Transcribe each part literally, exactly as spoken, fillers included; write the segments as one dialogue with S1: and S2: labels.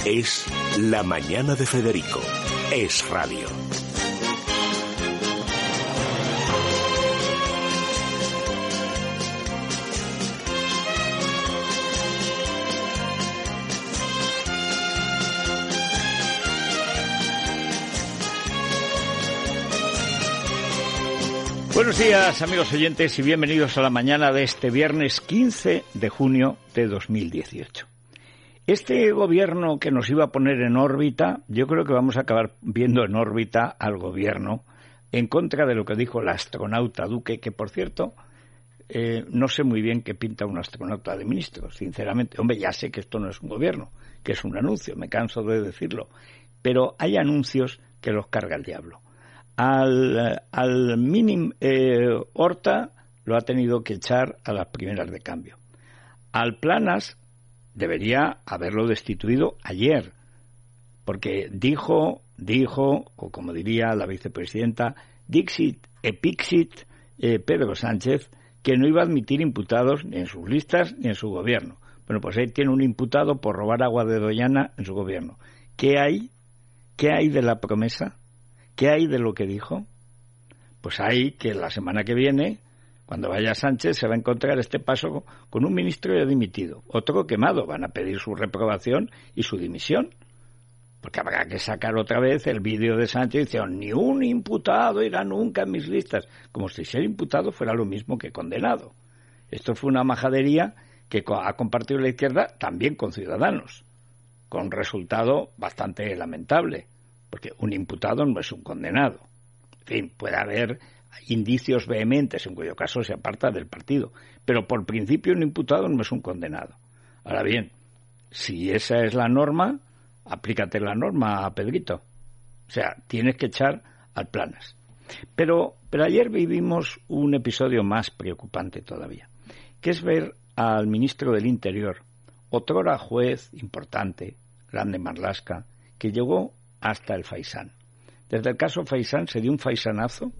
S1: Es La Mañana de Federico. Es radio.
S2: Buenos días, amigos oyentes, y bienvenidos a la mañana de este viernes quince de junio de dos mil dieciocho. Este gobierno que nos iba a poner en órbita, yo creo que vamos a acabar viendo en órbita al gobierno en contra de lo que dijo el astronauta Duque, que, por cierto, eh, no sé muy bien qué pinta un astronauta de ministro, sinceramente. Hombre, ya sé que esto no es un gobierno, que es un anuncio, me canso de decirlo, pero hay anuncios que los carga el diablo. Al, al Mínim eh, Horta lo ha tenido que echar a las primeras de cambio. Al Planas debería haberlo destituido ayer, porque dijo, dijo, o como diría la vicepresidenta, Dixit Epixit eh, Pedro Sánchez, que no iba a admitir imputados ni en sus listas ni en su gobierno. Bueno, pues ahí tiene un imputado por robar agua de Doñana en su gobierno. ¿Qué hay? ¿Qué hay de la promesa? ¿Qué hay de lo que dijo? Pues hay que la semana que viene, cuando vaya Sánchez, se va a encontrar este paso con un ministro ya dimitido, otro quemado. Van a pedir su reprobación y su dimisión, porque habrá que sacar otra vez el vídeo de Sánchez diciendo, ni un imputado irá nunca en mis listas, como si ser imputado fuera lo mismo que condenado. Esto fue una majadería que ha compartido la izquierda también con Ciudadanos, con resultado bastante lamentable, porque un imputado no es un condenado. En fin, puede haber indicios vehementes en cuyo caso se aparta del partido, pero por principio un imputado no es un condenado. Ahora bien, si esa es la norma, aplícate la norma a Pedrito. O sea, tienes que echar al Planas. Pero, pero ayer vivimos un episodio más preocupante todavía, que es ver al ministro del Interior, otrora juez importante, Grande Marlaska, que llegó hasta el faisán. Desde el caso Faisán se dio un faisanazo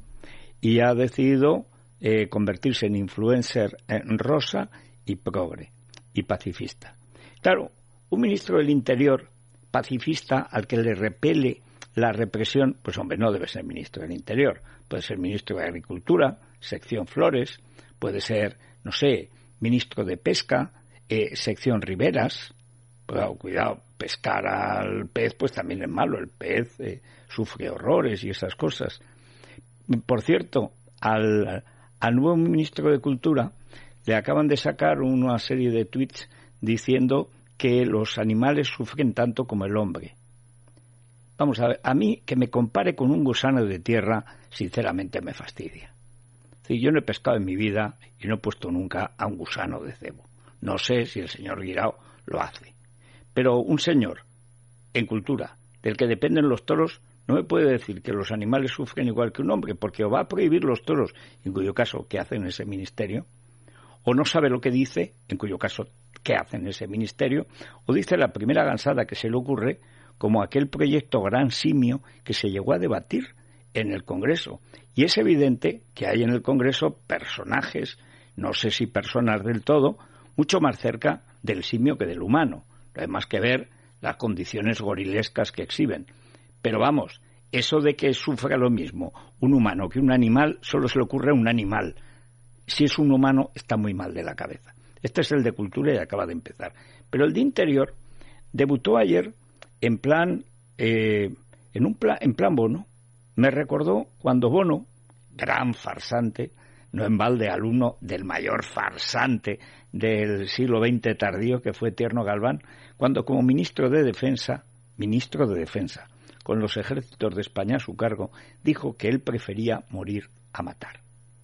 S2: y ha decidido eh, convertirse en influencer en rosa y progre y pacifista. Claro, un ministro del Interior pacifista al que le repele la represión, pues hombre, no debe ser ministro del Interior. Puede ser ministro de Agricultura, sección Flores, puede ser, no sé, ministro de Pesca, eh, sección Riberas. Pero, cuidado, pescar al pez pues también es malo, el pez eh, sufre horrores y esas cosas. Por cierto, al, al nuevo ministro de Cultura le acaban de sacar una serie de tweets diciendo que los animales sufren tanto como el hombre. Vamos a ver, a mí que me compare con un gusano de tierra, sinceramente me fastidia. Sí, yo no he pescado en mi vida y no he puesto nunca a un gusano de cebo. No sé si el señor Guirao lo hace. Pero un señor en cultura del que dependen los toros no me puede decir que los animales sufren igual que un hombre, porque o va a prohibir los toros, en cuyo caso, ¿qué hace en ese ministerio? O no sabe lo que dice, en cuyo caso, ¿qué hace en ese ministerio? O dice la primera gansada que se le ocurre, como aquel proyecto Gran Simio que se llegó a debatir en el Congreso. Y es evidente que hay en el Congreso personajes, no sé si personas del todo, mucho más cerca del simio que del humano. No hay más que ver las condiciones gorilescas que exhiben. Pero vamos, eso de que sufra lo mismo un humano que un animal, solo se le ocurre a un animal. Si es un humano, está muy mal de la cabeza. Este es el de Cultura y acaba de empezar. Pero el de Interior debutó ayer en plan, eh, en un plan, en plan Bono. Me recordó cuando Bono, gran farsante, no en balde alumno del mayor farsante del siglo veinte tardío, que fue Tierno Galván, cuando como ministro de Defensa, ministro de Defensa, con los ejércitos de España a su cargo, dijo que él prefería morir a matar.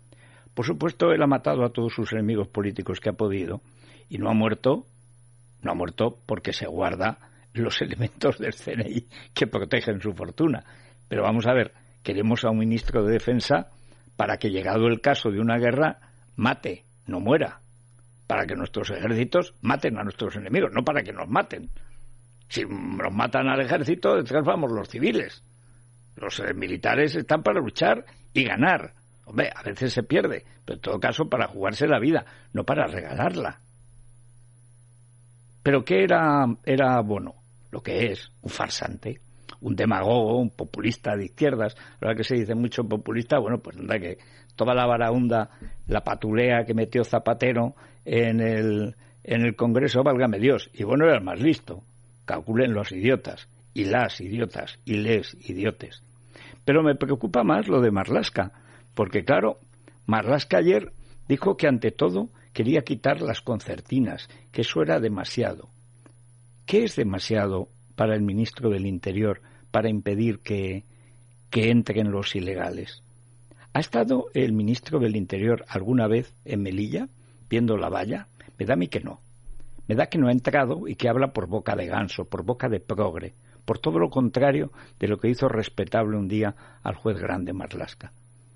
S2: Por supuesto, él ha matado a todos sus enemigos políticos que ha podido, y no ha muerto, no ha muerto porque se guarda los elementos del C N I que protegen su fortuna. Pero vamos a ver, queremos a un ministro de Defensa para que, llegado el caso de una guerra, mate, no muera. Para que nuestros ejércitos maten a nuestros enemigos, no para que nos maten. Si nos matan al ejército, detrás vamos los civiles. Los eh, militares están para luchar y ganar. Hombre, a veces se pierde, pero en todo caso para jugarse la vida, no para regalarla. ¿Pero qué era, era Bono? lo que es, un farsante, un demagogo, un populista de izquierdas. Ahora que se dice mucho populista, bueno, pues anda que toda la varaunda, la patulea que metió Zapatero en el, en el Congreso, válgame Dios, y bueno, era el más listo. Calculen los idiotas, y las idiotas, y les idiotes. Pero me preocupa más lo de Marlaska, porque claro, Marlaska ayer dijo que ante todo quería quitar las concertinas, que eso era demasiado. ¿Qué es demasiado para el ministro del Interior para impedir que, que entren los ilegales? ¿Ha estado el ministro del Interior alguna vez en Melilla viendo la valla? Me da a mí que no. Me da que no ha entrado y que habla por boca de ganso, por boca de progre, por todo lo contrario de lo que hizo respetable un día al juez grande Marlaska.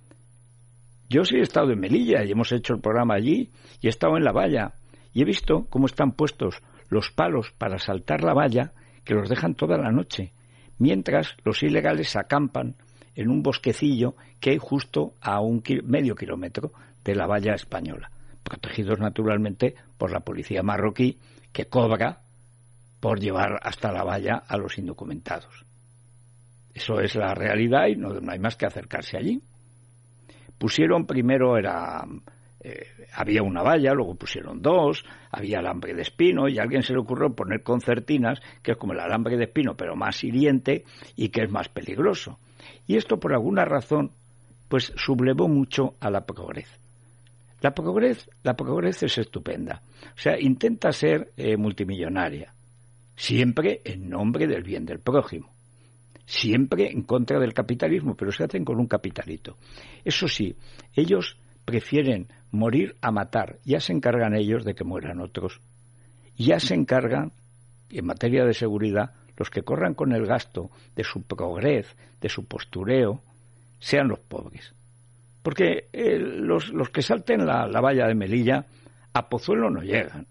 S2: Yo sí he estado en Melilla y hemos hecho el programa allí y he estado en la valla y he visto cómo están puestos los palos para saltar la valla, que los dejan toda la noche, mientras los ilegales acampan en un bosquecillo que hay justo a un ki- medio kilómetro de la valla española, protegidos naturalmente por la policía marroquí, que cobra por llevar hasta la valla a los indocumentados. Eso es la realidad y no, no hay más que acercarse allí. Pusieron primero, era eh, había una valla, luego pusieron dos, había alambre de espino y a alguien se le ocurrió poner concertinas, que es como el alambre de espino pero más hiriente y que es más peligroso. Y esto por alguna razón pues sublevó mucho a la progrez. La progrez, la progrez es estupenda, o sea, intenta ser eh, multimillonaria, siempre en nombre del bien del prójimo. Siempre en contra del capitalismo, pero se hacen con un capitalito. Eso sí, ellos prefieren morir a matar. Ya se encargan ellos de que mueran otros. Ya se encargan, en materia de seguridad, los que corran con el gasto de su progrez, de su postureo, sean los pobres. Porque eh, los, los que salten la, la valla de Melilla a Pozuelo no llegan.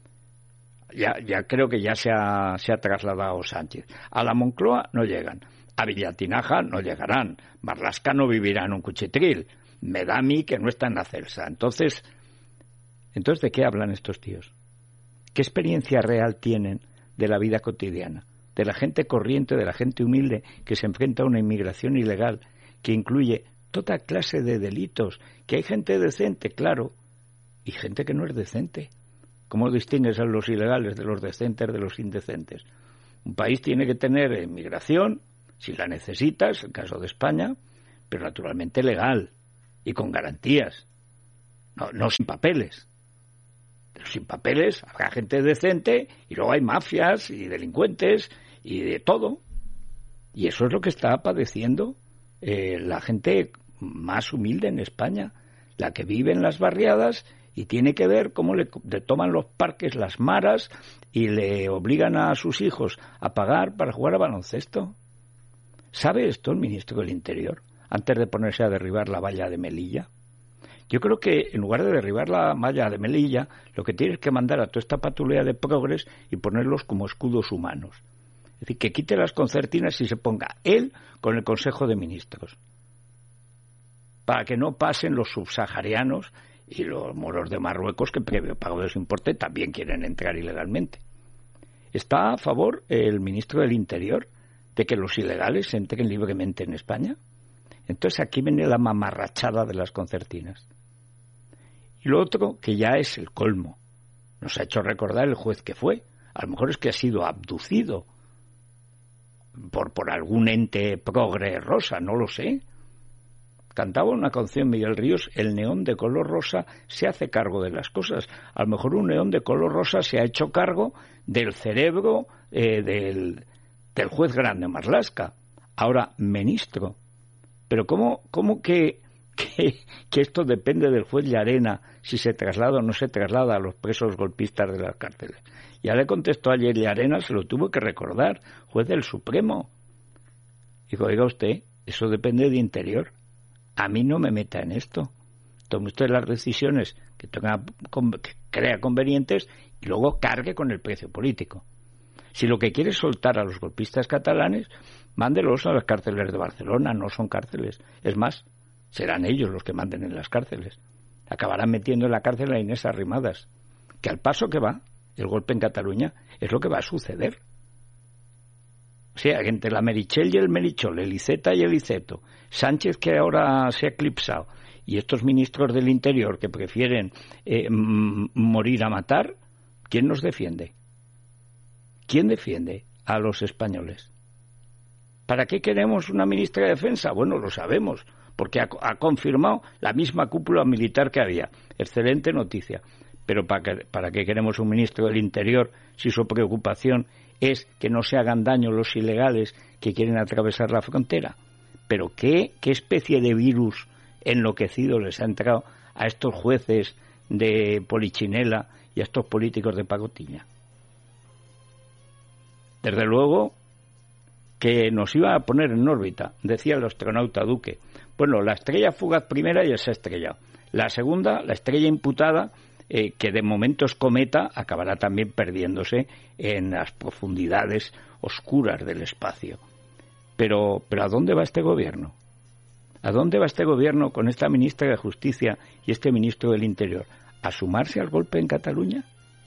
S2: Ya, ya creo que ya se ha, se ha trasladado Sánchez. A la Moncloa no llegan. A Villatinaja no llegarán. Marlaska no vivirá en un cuchitril. Me da a mí que no está en la Celsa. Entonces, entonces, ¿de qué hablan estos tíos? ¿Qué experiencia real tienen de la vida cotidiana? De la gente corriente, de la gente humilde que se enfrenta a una inmigración ilegal que incluye toda clase de delitos. Que hay gente decente, claro, y gente que no es decente. ¿Cómo distingues a los ilegales de los decentes de los indecentes? Un país tiene que tener inmigración, si la necesita, es el caso de España, pero naturalmente legal y con garantías, no, no sin papeles. Pero sin papeles habrá gente decente y luego hay mafias y delincuentes y de todo. Y eso es lo que está padeciendo eh, la gente más humilde en España, la que vive en las barriadas y tiene que ver cómo le, le toman los parques las maras y le obligan a sus hijos a pagar para jugar a baloncesto. ¿Sabe esto el ministro del Interior antes de ponerse a derribar la valla de Melilla? Yo creo que en lugar de derribar la valla de Melilla, lo que tiene es que mandar a toda esta patulea de progres y ponerlos como escudos humanos. Es decir, que quite las concertinas y se ponga él con el Consejo de Ministros, para que no pasen los subsaharianos y los moros de Marruecos que previo pago de su importe también quieren entrar ilegalmente. ¿Está a favor el ministro del Interior de que los ilegales entren libremente en España? Entonces aquí viene la mamarrachada de las concertinas. Y lo otro, que ya es el colmo, nos ha hecho recordar el juez que fue. A lo mejor es que ha sido abducido por, por algún ente progre rosa, no lo sé. Cantaba una canción Miguel Ríos, el neón de color rosa se hace cargo de las cosas. A lo mejor un neón de color rosa se ha hecho cargo del cerebro eh, del, del juez grande Marlaska, ahora ministro. Pero ¿cómo, cómo que, que, que esto depende del juez Llarena si se traslada o no se traslada a los presos golpistas de las cárceles? Ya le contestó ayer Llarena, se lo tuvo que recordar, juez del Supremo. Dijo, oiga usted, eso depende de Interior. A mí no me meta en esto. Tome usted las decisiones que, tenga, que crea convenientes y luego cargue con el precio político. Si lo que quiere es soltar a los golpistas catalanes, mándelos a las cárceles de Barcelona, no son cárceles. Es más, serán ellos los que manden en las cárceles. Acabarán metiendo en la cárcel a Inés Arrimadas, que al paso que va, el golpe en Cataluña, es lo que va a suceder. O sea, entre la Merichel y el Merichol, el Iceta y el Iceto, Sánchez que ahora se ha eclipsado, y estos ministros del Interior que prefieren eh, m- morir a matar, ¿quién nos defiende? ¿Quién defiende a los españoles? ¿Para qué queremos una ministra de Defensa? Bueno, lo sabemos, porque ha, ha confirmado la misma cúpula militar que había. Excelente noticia. Pero ¿para qué, ¿para qué queremos un ministro del Interior si su preocupación es que no se hagan daño los ilegales que quieren atravesar la frontera? ¿Pero qué, qué especie de virus enloquecido les ha entrado a estos jueces de Polichinela y a estos políticos de pacotilla? Desde luego que nos iba a poner en órbita, decía el astronauta Duque. Bueno, la estrella fugaz primera ya se ha estrellado. La segunda, la estrella imputada, eh, que de momento es cometa, acabará también perdiéndose en las profundidades oscuras del espacio. Pero, pero ¿a dónde va este gobierno? ¿A dónde va este gobierno con esta ministra de Justicia y este ministro del Interior? ¿A sumarse al golpe en Cataluña?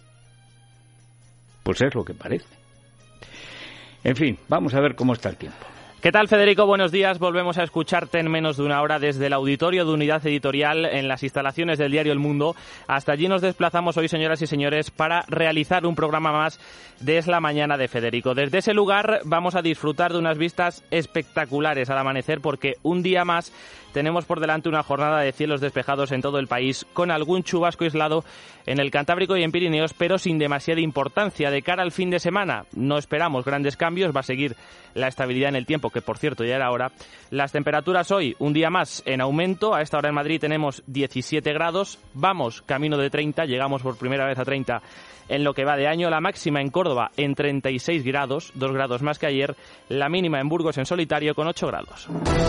S2: Pues es lo que parece. En fin, vamos a ver cómo está el tiempo.
S3: ¿Qué tal, Federico? Buenos días. Volvemos a escucharte en menos de una hora desde el auditorio de Unidad Editorial en las instalaciones del diario El Mundo. Hasta allí nos desplazamos hoy, señoras y señores, para realizar un programa más de Es la Mañana de Federico. Desde ese lugar vamos a disfrutar de unas vistas espectaculares al amanecer, porque un día más tenemos por delante una jornada de cielos despejados en todo el país, con algún chubasco aislado en el Cantábrico y en Pirineos, pero sin demasiada importancia. De cara al fin de semana no esperamos grandes cambios, va a seguir la estabilidad en el tiempo, que por cierto ya era hora. Las temperaturas hoy, un día más en aumento. A esta hora en Madrid tenemos diecisiete grados, vamos camino de treinta, llegamos por primera vez a treinta en lo que va de año. La máxima en Córdoba en treinta y seis grados, dos grados más que ayer. La mínima en Burgos en solitario con ocho grados.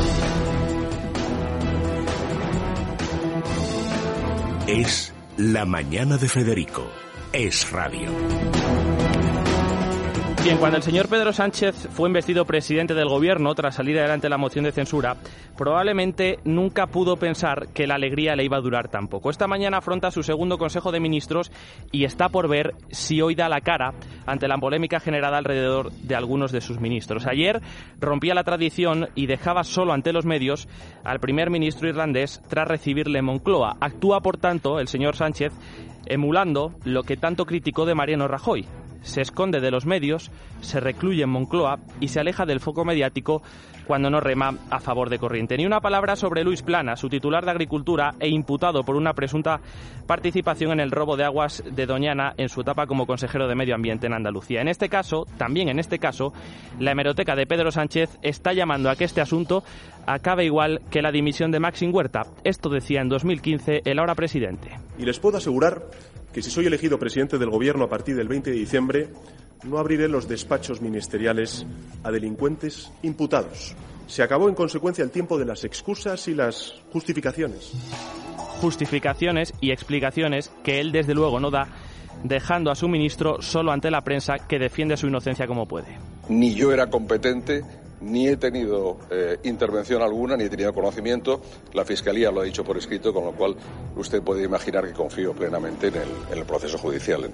S1: Es La Mañana de Federico. Es radio.
S3: Bien, cuando el señor Pedro Sánchez fue investido presidente del gobierno tras salir adelante la moción de censura, probablemente nunca pudo pensar que la alegría le iba a durar tan poco. Esta mañana afronta su segundo Consejo de Ministros y está por ver si hoy da la cara ante la polémica generada alrededor de algunos de sus ministros. Ayer rompía la tradición y dejaba solo ante los medios al primer ministro irlandés tras recibirle en Moncloa. Actúa, por tanto, el señor Sánchez emulando lo que tanto criticó de Mariano Rajoy. Se esconde de los medios, se recluye en Moncloa y se aleja del foco mediático cuando no rema a favor de corriente. Ni una palabra sobre Luis Planas, su titular de Agricultura e imputado por una presunta participación en el robo de aguas de Doñana en su etapa como consejero de Medio Ambiente en Andalucía. En este caso, también en este caso, la hemeroteca de Pedro Sánchez está llamando a que este asunto acabe igual que la dimisión de Maxim Huerta. Esto decía en dos mil quince el ahora presidente.
S4: Y les puedo asegurar que si soy elegido presidente del Gobierno a partir del veinte de diciembre, no abriré los despachos ministeriales a delincuentes imputados. Se acabó, en consecuencia, el tiempo de las excusas y las justificaciones.
S3: Justificaciones y explicaciones que él, desde luego, no da, dejando a su ministro solo ante la prensa, que defiende su inocencia como puede.
S5: Ni yo era competente, ni he tenido eh, intervención alguna, ni he tenido conocimiento. La Fiscalía lo ha dicho por escrito, con lo cual usted puede imaginar que confío plenamente en el, en el proceso judicial.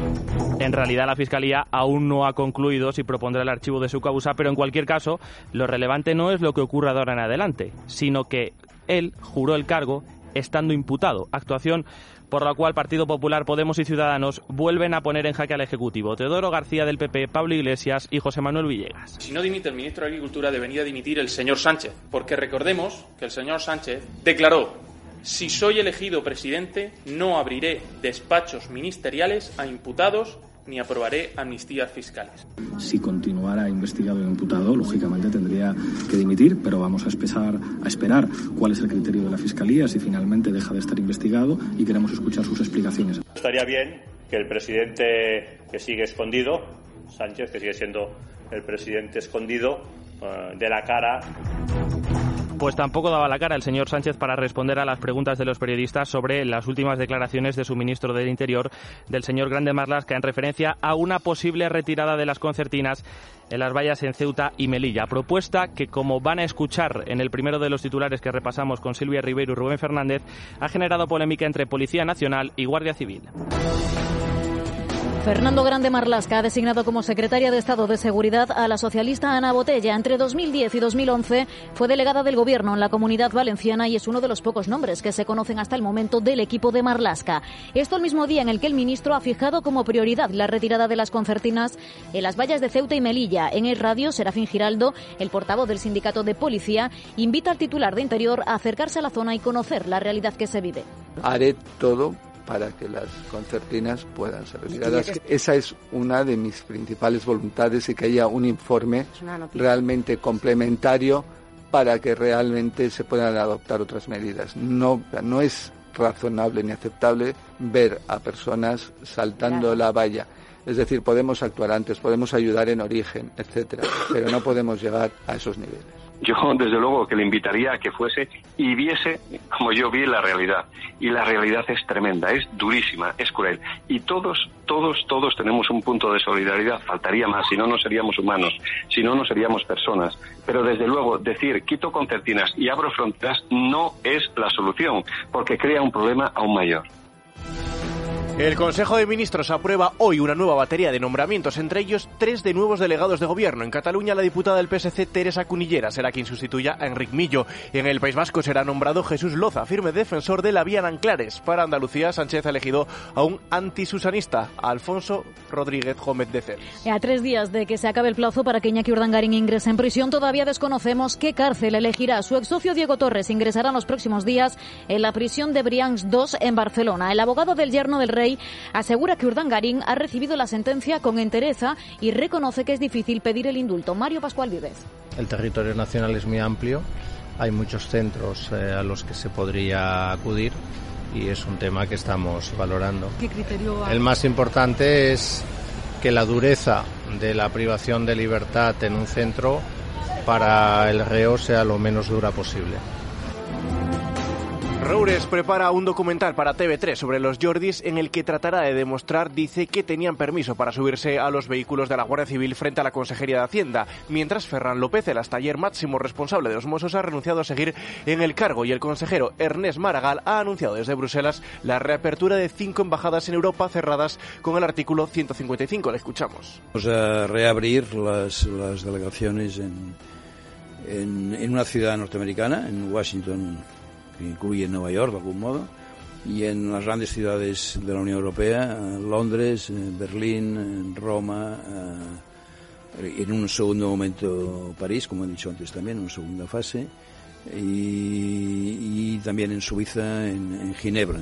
S3: En realidad, la Fiscalía aún no ha concluido si propondrá el archivo de su causa, pero en cualquier caso, lo relevante no es lo que ocurra de ahora en adelante, sino que él juró el cargo estando imputado. Actuación por la cual Partido Popular, Podemos y Ciudadanos vuelven a poner en jaque al Ejecutivo. Teodoro García del P P, Pablo Iglesias y José Manuel Villegas.
S6: Si no dimite el ministro de Agricultura, debería dimitir el señor Sánchez, porque recordemos que el señor Sánchez declaró: si soy elegido presidente, no abriré despachos ministeriales a imputados ni aprobaré amnistías fiscales.
S7: Si continuara investigado e imputado, lógicamente tendría que dimitir, pero vamos a esperar, a esperar cuál es el criterio de la Fiscalía, si finalmente deja de estar investigado, y queremos escuchar sus explicaciones.
S8: Estaría bien que el presidente que sigue escondido, Sánchez, que sigue siendo el presidente escondido, uh, dé la cara.
S3: Pues tampoco daba la cara el señor Sánchez para responder a las preguntas de los periodistas sobre las últimas declaraciones de su ministro del Interior, del señor Grande Marlaska, en referencia a una posible retirada de las concertinas en las vallas en Ceuta y Melilla. Propuesta que, como van a escuchar en el primero de los titulares que repasamos con Silvia Ribeiro y Rubén Fernández, ha generado polémica entre Policía Nacional y Guardia Civil.
S9: Fernando Grande Marlaska ha designado como secretaria de Estado de Seguridad a la socialista Ana Botella. Entre dos mil diez y dos mil once fue delegada del Gobierno en la Comunidad Valenciana y es uno de los pocos nombres que se conocen hasta el momento del equipo de Marlaska. Esto el mismo día en el que el ministro ha fijado como prioridad la retirada de las concertinas en las vallas de Ceuta y Melilla. En el radio, Serafín Giraldo, el portavoz del sindicato de policía, invita al titular de Interior a acercarse a la zona y conocer la realidad que se vive.
S10: Haré todo para que las concertinas puedan ser retiradas. Esa es una de mis principales voluntades, y que haya un informe realmente complementario para que realmente se puedan adoptar otras medidas. No, no es razonable ni aceptable ver a personas saltando la valla. Es decir, podemos actuar antes, podemos ayudar en origen, etcétera, pero no podemos llegar a esos niveles.
S11: Yo, desde luego, que le invitaría a que fuese y viese como yo vi la realidad. Y la realidad es tremenda, es durísima, es cruel. Y todos, todos, todos tenemos un punto de solidaridad. Faltaría más, si no, no seríamos humanos, si no, no seríamos personas. Pero, desde luego, decir quito concertinas y abro fronteras no es la solución, porque crea un problema aún mayor.
S12: El Consejo de Ministros aprueba hoy una nueva batería de nombramientos, entre ellos tres de nuevos delegados de gobierno. En Cataluña, la diputada del P S C, Teresa Cunillera, será quien sustituya a Enric Millo. En el País Vasco será nombrado Jesús Loza, firme defensor de la vía Nanclares. Para Andalucía, Sánchez ha elegido a un antisusanista, a Alfonso Rodríguez Gómez de Cel.
S9: A tres días de que se acabe el plazo para que Iñaki Urdangarín ingrese en prisión, todavía desconocemos qué cárcel elegirá. Su ex socio Diego Torres ingresará en los próximos días en la prisión de Brians dos en Barcelona. El abogado del yerno del rey asegura que Urdangarín ha recibido la sentencia con entereza y reconoce que es difícil pedir el indulto. Mario Pascual Vives.
S13: El territorio nacional es muy amplio, hay muchos centros eh, a los que se podría acudir y es un tema que estamos valorando.
S9: ¿Qué criterio hay?
S13: El más importante es que la dureza de la privación de libertad en un centro para el reo sea lo menos dura posible.
S12: Roures prepara un documental para T V tres sobre los Jordis en el que tratará de demostrar, dice, que tenían permiso para subirse a los vehículos de la Guardia Civil frente a la Consejería de Hacienda, mientras Ferran López, el hasta ayer máximo responsable de los Mossos, ha renunciado a seguir en el cargo, y el consejero Ernest Maragall ha anunciado desde Bruselas la reapertura de cinco embajadas en Europa cerradas con el artículo ciento cincuenta y cinco. Le escuchamos.
S14: Vamos a reabrir las, las delegaciones en, en, en una ciudad norteamericana, en Washington, que incluye Nueva York de algún modo, y en las grandes ciudades de la Unión Europea, Londres, Berlín, Roma, en un segundo momento París, como he dicho antes también, en una segunda fase, y, y también en Suiza, en, en Ginebra.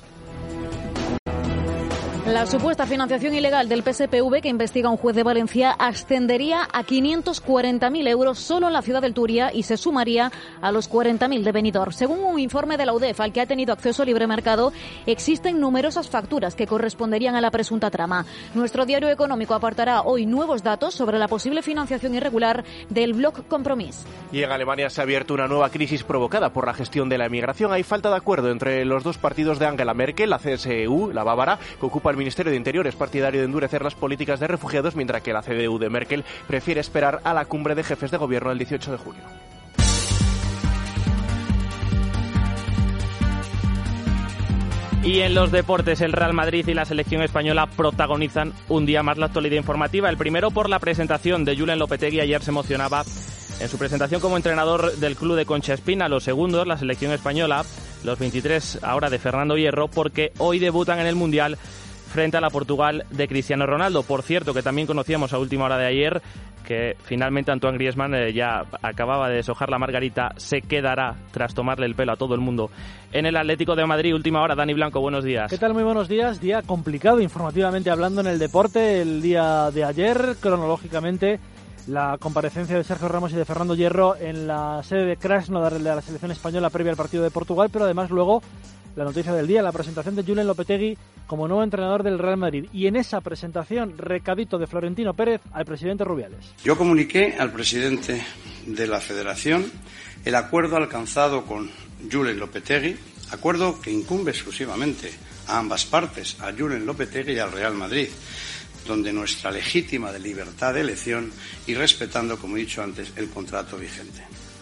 S9: La supuesta financiación ilegal del P S P V que investiga un juez de Valencia ascendería a quinientos cuarenta mil euros solo en la ciudad del Turia y se sumaría a los cuarenta mil de Benidorm. Según un informe de la U D E F al que ha tenido acceso Libre Mercado, existen numerosas facturas que corresponderían a la presunta trama. Nuestro diario económico aportará hoy nuevos datos sobre la posible financiación irregular del Bloc Compromís.
S12: Y en Alemania se ha abierto una nueva crisis provocada por la gestión de la emigración. Hay falta de acuerdo entre los dos partidos de Angela Merkel, la C S E U, la bávara, que ocupa el Ministerio de Interior, es partidario de endurecer las políticas de refugiados, mientras que la C D U de Merkel prefiere esperar a la cumbre de jefes de gobierno el dieciocho de junio.
S3: Y en los deportes, el Real Madrid y la selección española protagonizan un día más la actualidad informativa. El primero por la presentación de Julen Lopetegui. Ayer se emocionaba en su presentación como entrenador del club de Concha Espina. Los segundos, la selección española, los veintitrés ahora de Fernando Hierro, porque hoy debutan en el Mundial frente a la Portugal de Cristiano Ronaldo. Por cierto, que también conocíamos a última hora de ayer que finalmente Antoine Griezmann eh, ya acababa de deshojar la margarita, se quedará tras tomarle el pelo a todo el mundo en el Atlético de Madrid. Última hora, Dani Blanco, buenos días.
S15: ¿Qué tal? Muy buenos días. Día complicado informativamente hablando en el deporte. El día de ayer, cronológicamente, la comparecencia de Sergio Ramos y de Fernando Hierro en la sede de Krasnodar de la selección española previa al partido de Portugal, pero además luego la noticia del día, la presentación de Julen Lopetegui como nuevo entrenador del Real Madrid. Y en esa presentación, recadito de Florentino Pérez al presidente Rubiales.
S16: Yo comuniqué al presidente de la Federación el acuerdo alcanzado con Julen Lopetegui, acuerdo que incumbe exclusivamente a ambas partes, a Julen Lopetegui y al Real Madrid, donde nuestra legítima de libertad de elección y respetando, como he dicho antes, el contrato vigente.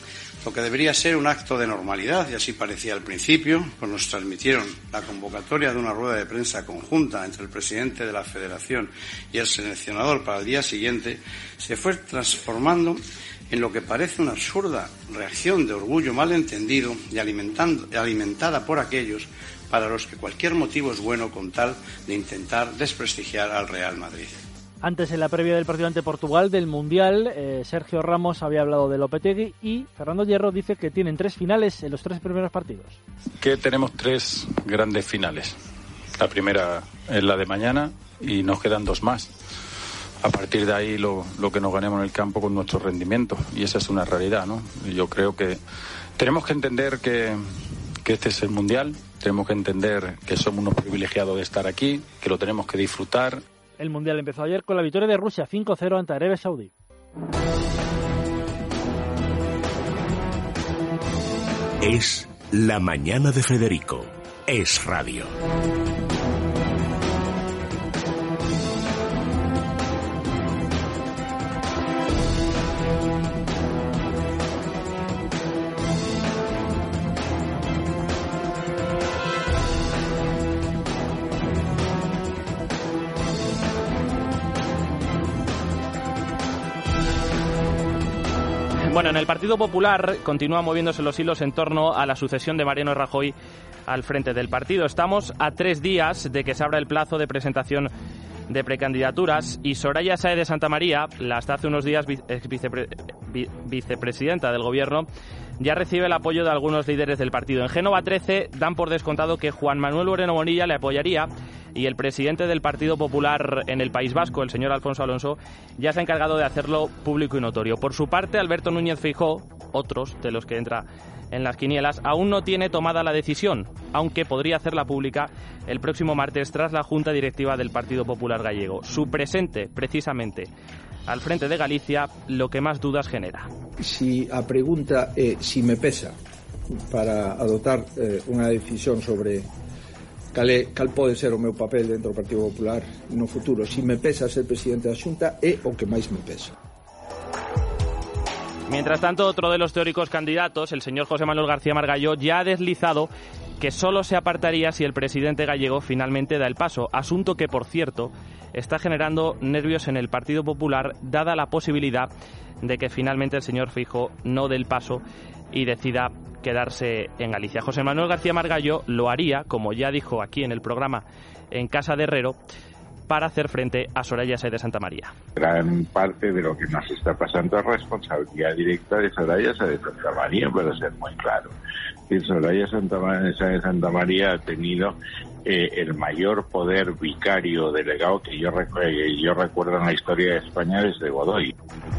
S16: lo que debería ser un acto de normalidad, y así parecía al principio, pues nos transmitieron la convocatoria de una rueda de prensa conjunta entre el presidente de la Federación y el seleccionador para el día siguiente, se fue transformando en lo que parece una absurda reacción de orgullo malentendido y alimentando, alimentada por aquellos para los que cualquier motivo es bueno con tal de intentar desprestigiar al Real Madrid.
S15: Antes, en la previa del partido ante Portugal del Mundial, eh, Sergio Ramos había hablado de Lopetegui y Fernando Hierro dice que tienen tres finales en los tres primeros partidos.
S17: Que tenemos tres grandes finales. La primera es la de mañana y nos quedan dos más. A partir de ahí lo, lo que nos ganemos en el campo con nuestro rendimiento, y esa es una realidad, ¿no? Y yo creo que tenemos que entender que, que este es el Mundial, tenemos que entender que somos unos privilegiados de estar aquí, que lo tenemos que disfrutar.
S15: El Mundial empezó ayer con la victoria de Rusia cinco cero ante Arabia Saudí.
S1: Es la mañana de Federico. Es radio.
S3: Bueno, en el Partido Popular continúan moviéndose los hilos en torno a la sucesión de Mariano Rajoy al frente del partido. Estamos a tres días de que se abra el plazo de presentación de precandidaturas y Soraya Sáez de Santamaría, la hasta hace unos días ex vicepre, vicepresidenta del Gobierno, ya recibe el apoyo de algunos líderes del partido. En Génova trece dan por descontado que Juan Manuel Moreno Bonilla le apoyaría y el presidente del Partido Popular en el País Vasco, el señor Alfonso Alonso, ya se ha encargado de hacerlo público y notorio. Por su parte, Alberto Núñez Feijóo, otros de los que entra en las quinielas, aún no tiene tomada la decisión, aunque podría hacerla pública el próximo martes tras la Junta Directiva del Partido Popular Gallego. Su presente, precisamente, al frente de Galicia, lo que más dudas genera.
S18: Si a pregunta é si me pesa para adoptar eh, unha decisión sobre cal, é, cal pode ser o meu papel dentro do Partido Popular no futuro, si me pesa ser presidente da Xunta, é o que máis me pesa.
S3: Mientras tanto, otro de los teóricos candidatos, el señor José Manuel García Margallo, ya ha deslizado que solo se apartaría si el presidente gallego finalmente da el paso, asunto que, por cierto, está generando nervios en el Partido Popular, dada la posibilidad de que finalmente el señor Feijóo no dé el paso y decida quedarse en Galicia. José Manuel García Margallo lo haría, como ya dijo aquí en el programa En Casa de Herrero, para hacer frente a Soraya Sáez de Santamaría.
S19: Gran parte de lo que nos está pasando es responsabilidad directa de Soraya Sáez de Santamaría, para ser muy claro. Que Soraya Sáez de Santamaría ha tenido eh, el mayor poder vicario delegado que yo, recu- yo recuerdo en la historia de España desde Godoy.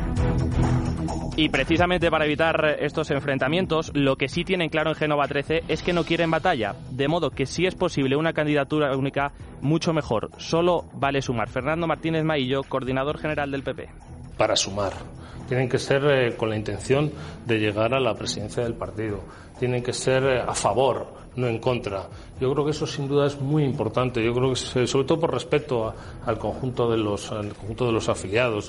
S3: Y precisamente para evitar estos enfrentamientos, lo que sí tienen claro en Génova trece es que no quieren batalla, de modo que si es posible una candidatura única, mucho mejor. Solo vale sumar. Fernando Martínez Maillo, coordinador general del P P.
S20: Para sumar. Tienen que ser eh, con la intención de llegar a la presidencia del partido. Tienen que ser eh, a favor, no en contra. Yo creo que eso sin duda es muy importante. Yo creo que se, sobre todo por respeto a, al conjunto de los al conjunto de los afiliados.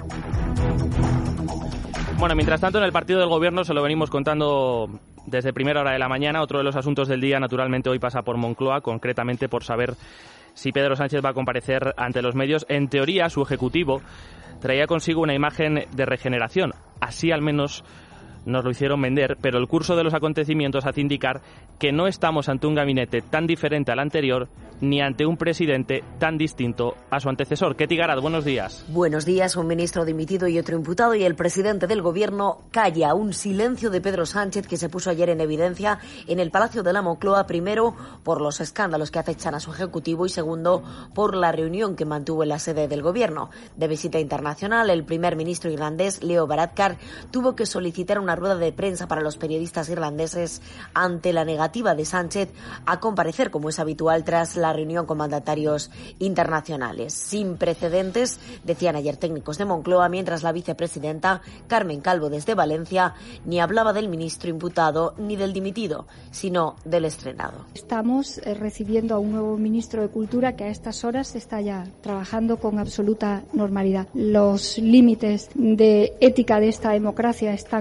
S3: Bueno, mientras tanto, en el partido del Gobierno se lo venimos contando desde primera hora de la mañana. Otro de los asuntos del día, naturalmente, hoy pasa por Moncloa, concretamente por saber si Pedro Sánchez va a comparecer ante los medios. En teoría, su ejecutivo traía consigo una imagen de regeneración. Así al menos nos lo hicieron vender, pero el curso de los acontecimientos hace indicar que no estamos ante un gabinete tan diferente al anterior, ni ante un presidente tan distinto a su antecesor. Ketty Garat, buenos días.
S21: Buenos días. Un ministro dimitido y otro imputado, y el presidente del Gobierno calla. Un silencio de Pedro Sánchez que se puso ayer en evidencia en el Palacio de la Moncloa, primero por los escándalos que acechan a su ejecutivo y segundo por la reunión que mantuvo en la sede del Gobierno. De visita internacional, el primer ministro irlandés, Leo Varadkar, tuvo que solicitar una rueda de prensa para los periodistas irlandeses ante la negativa de Sánchez a comparecer, como es habitual, tras la reunión con mandatarios internacionales. Sin precedentes, decían ayer técnicos de Moncloa, mientras la vicepresidenta Carmen Calvo desde Valencia ni hablaba del ministro imputado ni del dimitido, sino del estrenado.
S22: Estamos eh, recibiendo a un nuevo ministro de Cultura que a estas horas está ya trabajando con absoluta normalidad. Los límites de ética de esta democracia están colocados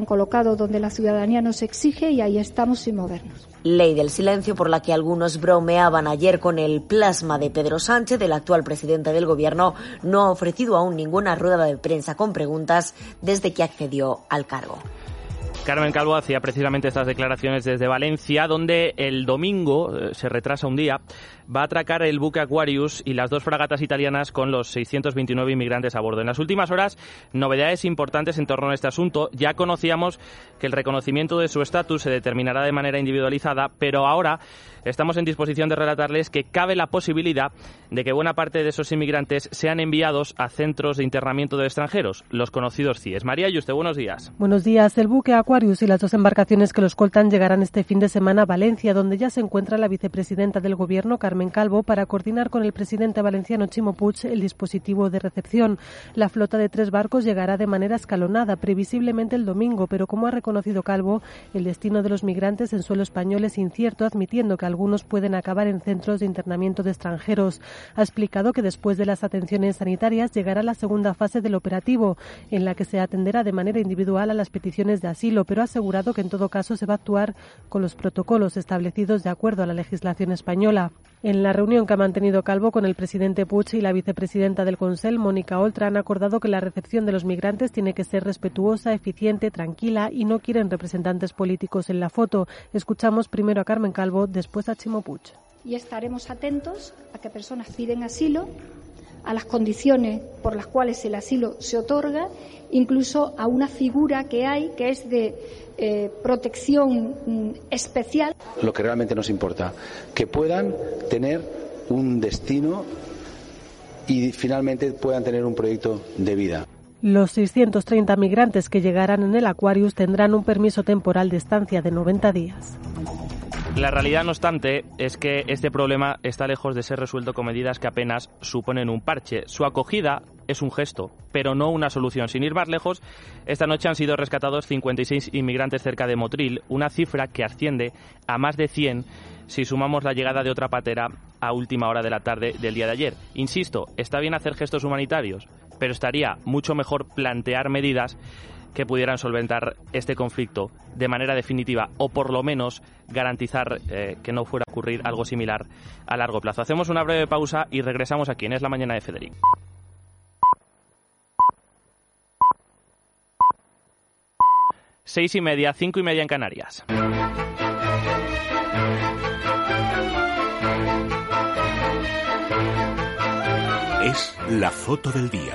S22: Estado donde la ciudadanía nos exige y ahí estamos sin movernos.
S21: Ley del silencio por la que algunos bromeaban ayer con el plasma de Pedro Sánchez. El actual presidente del Gobierno no ha ofrecido aún ninguna rueda de prensa con preguntas desde que accedió al cargo.
S3: Carmen Calvo hacía precisamente estas declaraciones desde Valencia, donde el domingo, se retrasa un día, va a atracar el buque Aquarius y las dos fragatas italianas con los seiscientos veintinueve inmigrantes a bordo. En las últimas horas, novedades importantes en torno a este asunto. Ya conocíamos que el reconocimiento de su estatus se determinará de manera individualizada, pero ahora estamos en disposición de relatarles que cabe la posibilidad de que buena parte de esos inmigrantes sean enviados a centros de internamiento de extranjeros, los conocidos C I E S. María Yuste, buenos días.
S2: Buenos días. El buque Aquarius y las dos embarcaciones que lo escoltan llegarán este fin de semana a Valencia, donde ya se encuentra la vicepresidenta del Gobierno, Carmen Calvo, para coordinar con el presidente valenciano Chimo Puig el dispositivo de recepción. La flota de tres barcos llegará de manera escalonada, previsiblemente el domingo, pero como ha reconocido Calvo, el destino de los migrantes en suelo español es incierto, admitiendo que algunos pueden acabar en centros de internamiento de extranjeros. Ha explicado que después de las atenciones sanitarias llegará la segunda fase del operativo, en la que se atenderá de manera individual a las peticiones de asilo, pero ha asegurado que en todo caso se va a actuar con los protocolos establecidos de acuerdo a la legislación española. En la reunión que ha mantenido Calvo con el presidente Puig y la vicepresidenta del Consell, Mónica Oltra, han acordado que la recepción de los migrantes tiene que ser respetuosa, eficiente, tranquila y no quieren representantes políticos en la foto. Escuchamos primero a Carmen Calvo, después a Chimo Puig.
S22: Y estaremos atentos a que personas piden asilo, a las condiciones por las cuales el asilo se otorga, incluso a una figura que hay que es de eh, protección mm, especial.
S4: Lo que realmente nos importa, que puedan tener un destino y finalmente puedan tener un proyecto de vida.
S2: Los seiscientos treinta migrantes que llegarán en el Aquarius tendrán un permiso temporal de estancia de noventa días.
S3: La realidad, no obstante, es que este problema está lejos de ser resuelto con medidas que apenas suponen un parche. Su acogida es un gesto, pero no una solución. Sin ir más lejos, esta noche han sido rescatados cincuenta y seis inmigrantes cerca de Motril, una cifra que asciende a más de cien si sumamos la llegada de otra patera a última hora de la tarde del día de ayer. Insisto, está bien hacer gestos humanitarios, pero estaría mucho mejor plantear medidas que pudieran solventar este conflicto de manera definitiva o por lo menos garantizar eh, que no fuera a ocurrir algo similar a largo plazo. Hacemos una breve pausa y regresamos aquí en Es la Mañana de Federico. Seis y media, cinco y media en Canarias.
S1: Es la foto del día.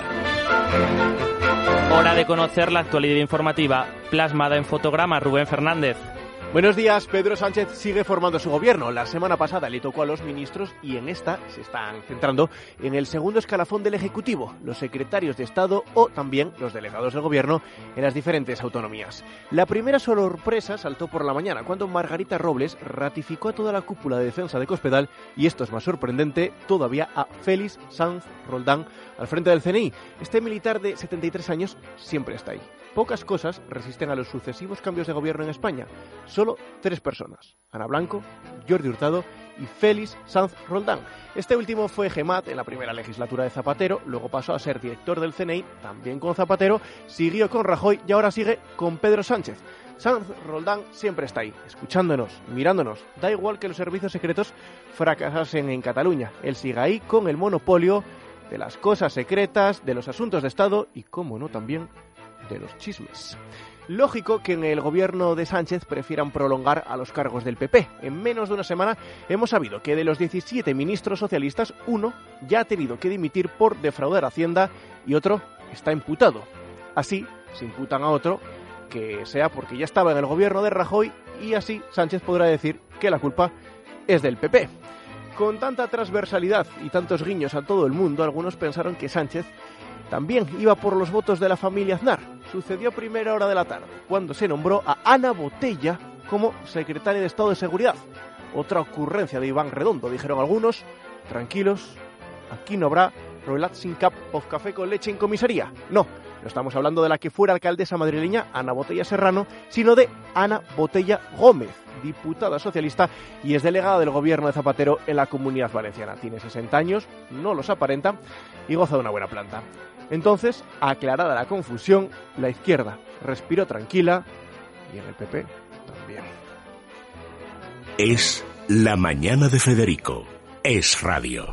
S3: Hora de conocer la actualidad informativa plasmada en fotograma. Rubén Fernández.
S12: Buenos días. Pedro Sánchez sigue formando su gobierno. La semana pasada le tocó a los ministros y en esta se están centrando en el segundo escalafón del Ejecutivo, los secretarios de Estado o también los delegados del gobierno en las diferentes autonomías. La primera sorpresa saltó por la mañana cuando Margarita Robles ratificó a toda la cúpula de defensa de Cospedal y esto es más sorprendente todavía a Félix Sanz Roldán al frente del C N I. Este militar de setenta y tres años siempre está ahí. Pocas cosas resisten a los sucesivos cambios de gobierno en España. Solo tres personas, Ana Blanco, Jordi Hurtado y Félix Sanz Roldán. Este último fue Gemat en la primera legislatura de Zapatero, luego pasó a ser director del C N I, también con Zapatero, siguió con Rajoy y ahora sigue con Pedro Sánchez. Sanz Roldán siempre está ahí, escuchándonos, mirándonos. Da igual que los servicios secretos fracasasen en Cataluña. Él sigue ahí con el monopolio de las cosas secretas, de los asuntos de Estado y, cómo no, también de los chismes. Lógico que en el gobierno de Sánchez prefieran prolongar a los cargos del P P. En menos de una semana hemos sabido que de los diecisiete ministros socialistas, uno ya ha tenido que dimitir por defraudar a Hacienda y otro está imputado. Así, se imputan a otro que sea porque ya estaba en el gobierno de Rajoy y así Sánchez podrá decir que la culpa es del P P. Con tanta transversalidad y tantos guiños a todo el mundo, algunos pensaron que Sánchez también iba por los votos de la familia Aznar. Sucedió a primera hora de la tarde, cuando se nombró a Ana Botella como secretaria de Estado de Seguridad. Otra ocurrencia de Iván Redondo, dijeron algunos. Tranquilos, aquí no habrá relaxing cup of café con leche en comisaría. No, no estamos hablando de la que fuera alcaldesa madrileña Ana Botella Serrano, sino de Ana Botella Gómez, diputada socialista y es delegada del gobierno de Zapatero en la Comunidad Valenciana. Tiene sesenta años, no los aparenta y goza de una buena planta. Entonces, aclarada la confusión, la izquierda respiró tranquila y en el P P también.
S1: Es La Mañana de Federico. Es radio.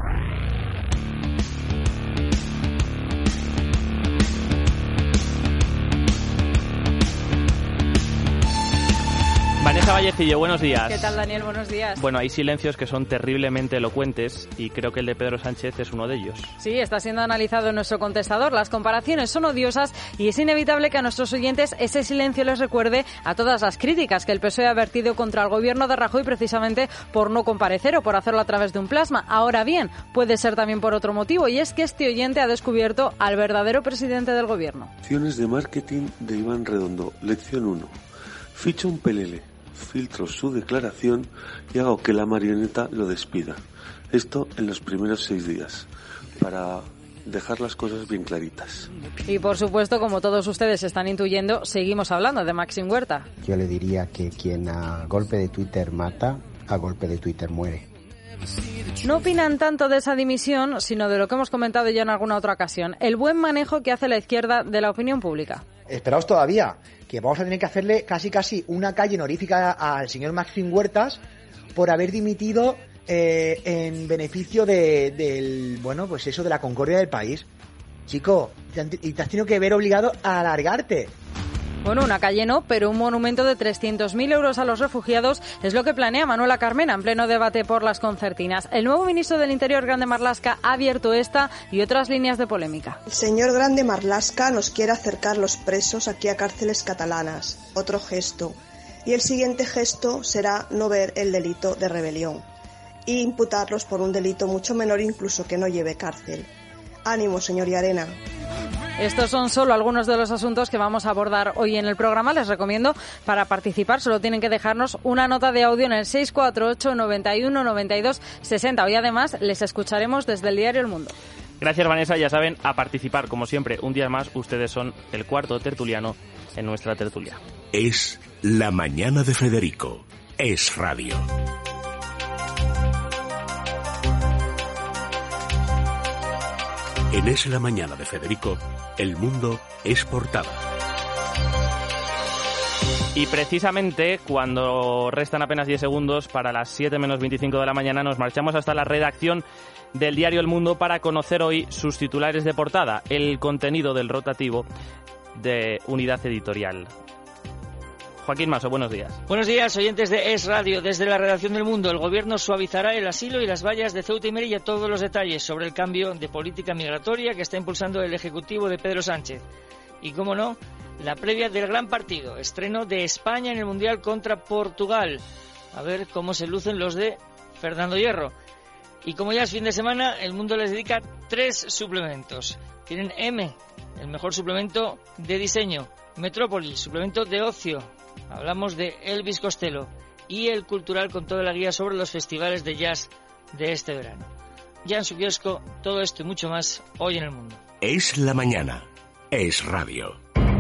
S3: Vanessa Vallecillo, buenos días.
S5: ¿Qué tal, Daniel? Buenos días.
S3: Bueno, hay silencios que son terriblemente elocuentes y creo que el de Pedro Sánchez es uno de ellos.
S5: Sí, está siendo analizado en nuestro contestador. Las comparaciones son odiosas y es inevitable que a nuestros oyentes ese silencio les recuerde a todas las críticas que el P S O E ha vertido contra el gobierno de Rajoy precisamente por no comparecer o por hacerlo a través de un plasma. Ahora bien, puede ser también por otro motivo, y es que este oyente ha descubierto al verdadero presidente del gobierno.
S6: Acciones de marketing de Iván Redondo. Lección uno. Ficha un pelele. Filtro su declaración y hago que la marioneta lo despida. Esto en los primeros seis días, para dejar las cosas bien claritas.
S5: Y por supuesto, como todos ustedes están intuyendo, seguimos hablando de Maxim Huerta.
S23: Yo le diría que quien a golpe de Twitter mata, a golpe de Twitter muere.
S5: No opinan tanto de esa dimisión, sino de lo que hemos comentado ya en alguna otra ocasión, el buen manejo que hace la izquierda de la opinión pública.
S24: Esperaos todavía, que vamos a tener que hacerle casi casi una calle honorífica al señor Maxim Huertas por haber dimitido eh, en beneficio de, del, bueno, pues eso de la concordia del país. Chico, y te has tenido que ver obligado a alargarte.
S5: Bueno, una calle no, pero un monumento de trescientos mil euros a los refugiados es lo que planea Manuela Carmena en pleno debate por las concertinas. El nuevo ministro del Interior, Grande Marlaska, ha abierto esta y otras líneas de polémica.
S25: El señor Grande Marlaska nos quiere acercar los presos aquí a cárceles catalanas. Otro gesto. Y el siguiente gesto será no ver el delito de rebelión e imputarlos por un delito mucho menor incluso que no lleve cárcel. Ánimo, señor Llarena.
S5: Estos son solo algunos de los asuntos que vamos a abordar hoy en el programa. Les recomiendo, para participar, solo tienen que dejarnos una nota de audio en el seis cuatro ocho, noventa y uno, noventa y dos, sesenta. Hoy, además, les escucharemos desde el diario El Mundo.
S3: Gracias, Vanessa. Ya saben, a participar, como siempre, un día más. Ustedes son el cuarto tertuliano en nuestra tertulia.
S1: Es La Mañana de Federico. Es radio. En Es La Mañana de Federico, El Mundo es portada.
S3: Y precisamente cuando restan apenas diez segundos para las siete menos veinticinco de la mañana, nos marchamos hasta la redacción del diario El Mundo para conocer hoy sus titulares de portada, el contenido del rotativo de Unidad Editorial. Joaquín Maso, buenos días.
S26: Buenos días, oyentes de Es Radio. Desde la redacción del Mundo, el Gobierno suavizará el asilo y las vallas de Ceuta y Melilla. Todos los detalles sobre el cambio de política migratoria que está impulsando el Ejecutivo de Pedro Sánchez. Y, cómo no, la previa del gran partido, estreno de España en el Mundial contra Portugal. A ver cómo se lucen los de Fernando Hierro. Y como ya es fin de semana, el Mundo les dedica tres suplementos. Tienen M, el mejor suplemento de diseño. Metrópolis, suplemento de ocio. Hablamos de Elvis Costello. Y el Cultural, con toda la guía sobre los festivales de jazz de este verano. Ya en su kiosco, todo esto y mucho más hoy en El Mundo.
S1: Es la mañana. Es radio.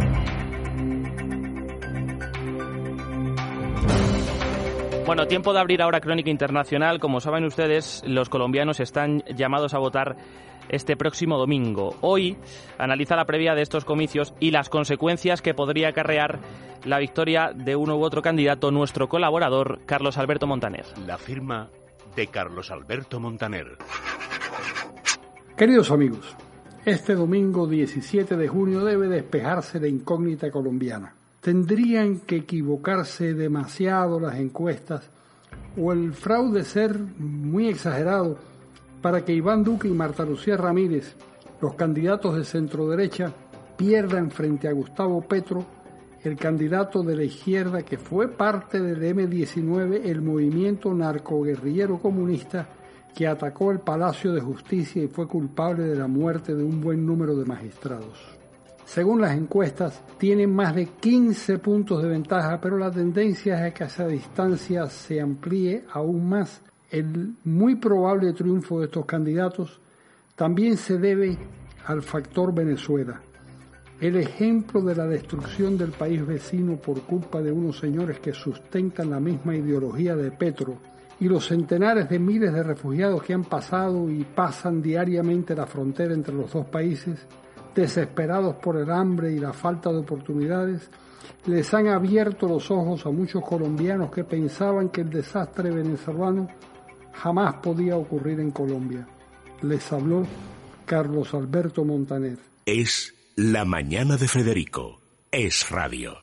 S3: Bueno, tiempo de abrir ahora Crónica Internacional. Como saben ustedes, los colombianos están llamados a votar este próximo domingo. Hoy analiza la previa de estos comicios y las consecuencias que podría acarrear la victoria de uno u otro candidato nuestro colaborador, Carlos Alberto Montaner.
S1: La firma de Carlos Alberto Montaner.
S27: Queridos amigos, este domingo diecisiete de junio debe despejarse la incógnita colombiana. ¿Tendrían que equivocarse demasiado las encuestas o el fraude ser muy exagerado para que Iván Duque y Marta Lucía Ramírez, los candidatos de centroderecha, pierdan frente a Gustavo Petro, el candidato de la izquierda que fue parte del eme diecinueve, el movimiento narcoguerrillero comunista que atacó el Palacio de Justicia y fue culpable de la muerte de un buen número de magistrados? Según las encuestas, tienen más de quince puntos de ventaja, pero la tendencia es a que esa distancia se amplíe aún más. El muy probable triunfo de estos candidatos también se debe al factor Venezuela. El ejemplo de la destrucción del país vecino por culpa de unos señores que sustentan la misma ideología de Petro y los centenares de miles de refugiados que han pasado y pasan diariamente la frontera entre los dos países desesperados por el hambre y la falta de oportunidades, les han abierto los ojos a muchos colombianos que pensaban que el desastre venezolano jamás podía ocurrir en Colombia. Les habló Carlos Alberto Montaner.
S1: Es La Mañana de Federico. Es radio.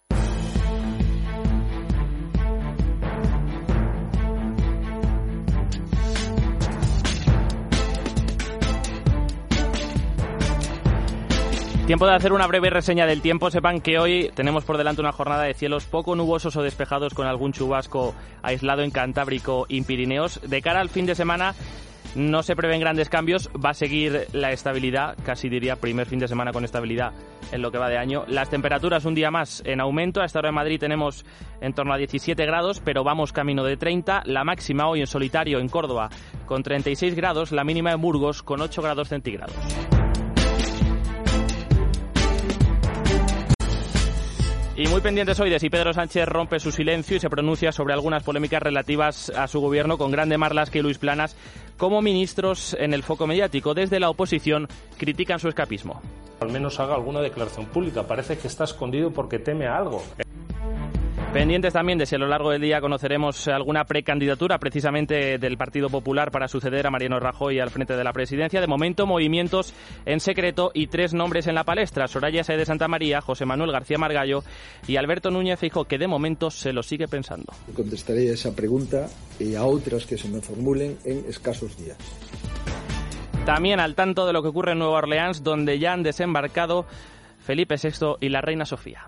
S3: Tiempo de hacer una breve reseña del tiempo. Sepan que hoy tenemos por delante una jornada de cielos poco nubosos o despejados con algún chubasco aislado en Cantábrico y Pirineos. De cara al fin de semana no se prevén grandes cambios, va a seguir la estabilidad, casi diría primer fin de semana con estabilidad en lo que va de año. Las temperaturas un día más en aumento. A esta hora en Madrid tenemos en torno a diecisiete grados, pero vamos camino de treinta. La máxima hoy en solitario en Córdoba con treinta y seis grados, la mínima en Burgos con ocho grados centígrados. Y muy pendientes hoy de si Pedro Sánchez rompe su silencio y se pronuncia sobre algunas polémicas relativas a su gobierno, con Grande Marlaska y Luis Planas como ministros en el foco mediático. Desde la oposición critican su escapismo.
S20: Al menos haga alguna declaración pública. Parece que está escondido porque teme a algo.
S3: Pendientes también de si a lo largo del día conoceremos alguna precandidatura precisamente del Partido Popular para suceder a Mariano Rajoy al frente de la presidencia. De momento, movimientos en secreto y tres nombres en la palestra: Soraya Sáez de Santamaría, José Manuel García Margallo y Alberto Núñez Feijóo, que de momento se lo sigue pensando.
S18: Contestaré a esa pregunta y a otras que se me formulen en escasos días.
S3: También al tanto de lo que ocurre en Nueva Orleans, donde ya han desembarcado Felipe sexto y la reina Sofía.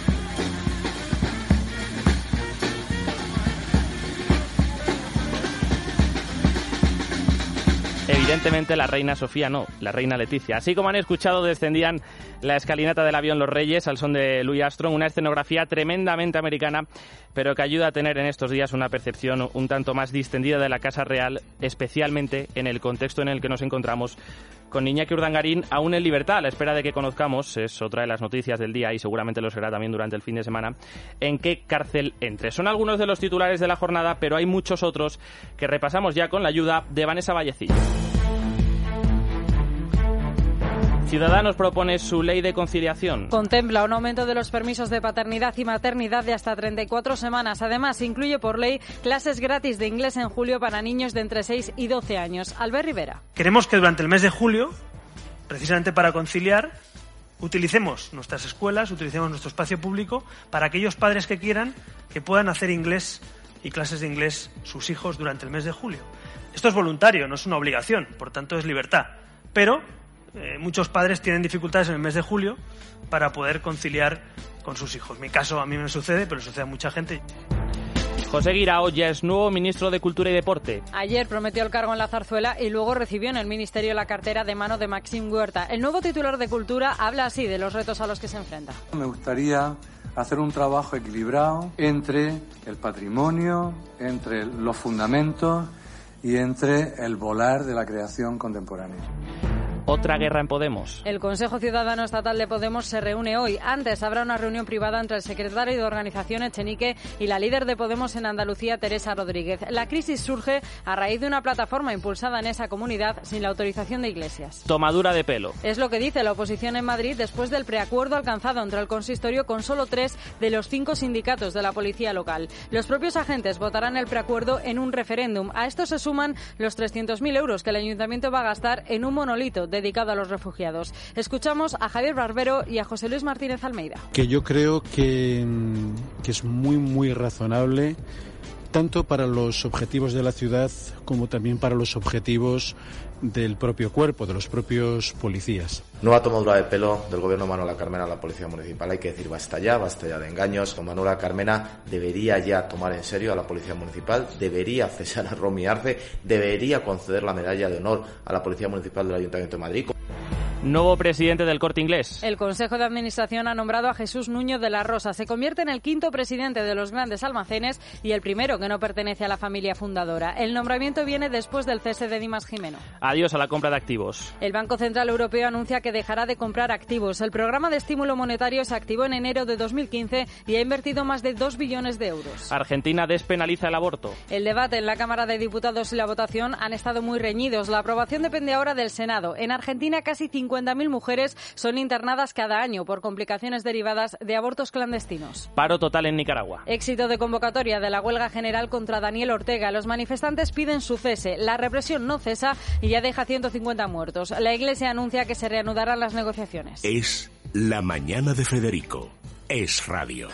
S3: Evidentemente la reina Sofía no, la reina Leticia. Así como han escuchado, descendían la escalinata del avión los Reyes al son de Louis Armstrong, una escenografía tremendamente americana, pero que ayuda a tener en estos días una percepción un tanto más distendida de la Casa Real, especialmente en el contexto en el que nos encontramos con Iñaki Urdangarín aún en libertad, a la espera de que conozcamos, es otra de las noticias del día y seguramente lo será también durante el fin de semana, en qué cárcel entre. Son algunos de los titulares de la jornada, pero hay muchos otros que repasamos ya con la ayuda de Vanessa Vallecillo. Ciudadanos propone su ley de conciliación.
S5: Contempla un aumento de los permisos de paternidad y maternidad de hasta treinta y cuatro semanas. Además, incluye por ley clases gratis de inglés en julio para niños de entre seis y doce años. Albert Rivera.
S7: Queremos que durante el mes de julio, precisamente para conciliar, utilicemos nuestras escuelas, utilicemos nuestro espacio público para aquellos padres que quieran que puedan hacer inglés y clases de inglés sus hijos durante el mes de julio. Esto es voluntario, no es una obligación, por tanto es libertad. Pero Eh, muchos padres tienen dificultades en el mes de julio para poder conciliar con sus hijos. En mi caso a mí me sucede, pero sucede a mucha gente.
S3: José Guirao ya es nuevo ministro de Cultura y Deporte.
S5: Ayer prometió el cargo en la Zarzuela y luego recibió en el Ministerio la cartera de mano de Maxim Huerta. El nuevo titular de Cultura habla así de los retos a los que se enfrenta.
S8: Me gustaría hacer un trabajo equilibrado entre el patrimonio, entre los fundamentos y entre el volar de la creación contemporánea.
S3: Otra guerra en Podemos.
S5: El Consejo Ciudadano Estatal de Podemos se reúne hoy. Antes habrá una reunión privada entre el secretario de Organización Echenique y la líder de Podemos en Andalucía, Teresa Rodríguez. La crisis surge a raíz de una plataforma impulsada en esa comunidad sin la autorización de Iglesias.
S3: Tomadura de pelo.
S5: Es lo que dice la oposición en Madrid después del preacuerdo alcanzado entre el consistorio con solo tres de los cinco sindicatos de la policía local. Los propios agentes votarán el preacuerdo en un referéndum. A esto se suman los trescientos mil euros que el ayuntamiento va a gastar en un monolito dedicado a los refugiados. Escuchamos a Javier Barbero y a José Luis Martínez Almeida.
S9: Que yo creo que, que es muy, muy razonable, tanto para los objetivos de la ciudad como también para los objetivos del propio cuerpo, de los propios policías.
S10: Nueva tomadura de pelo del gobierno de Manuela Carmena a la Policía Municipal. Hay que decir, basta ya, basta ya de engaños. Manuela Carmena debería ya tomar en serio a la Policía Municipal, debería cesar a Romy Arce, debería conceder la medalla de honor a la Policía Municipal del Ayuntamiento de Madrid.
S3: Nuevo presidente del Corte Inglés.
S5: El Consejo de Administración ha nombrado a Jesús Nuño de la Rosa. Se convierte en el quinto presidente de los grandes almacenes y el primero que no pertenece a la familia fundadora. El nombramiento viene después del cese de Dimas Jimeno.
S3: Adiós a la compra de activos.
S5: El Banco Central Europeo anuncia que dejará de comprar activos. El programa de estímulo monetario se activó en enero de dos mil quince y ha invertido más de dos billones de euros.
S3: Argentina despenaliza el aborto.
S5: El debate en la Cámara de Diputados y la votación han estado muy reñidos. La aprobación depende ahora del Senado. En Argentina, casi cincuenta cincuenta mil mujeres son internadas cada año por complicaciones derivadas de abortos clandestinos.
S3: Paro total en Nicaragua.
S5: Éxito de convocatoria de la huelga general contra Daniel Ortega. Los manifestantes piden su cese. La represión no cesa y ya deja ciento cincuenta muertos. La Iglesia anuncia que se reanudarán las negociaciones.
S1: Es La Mañana de Federico. Es Radio.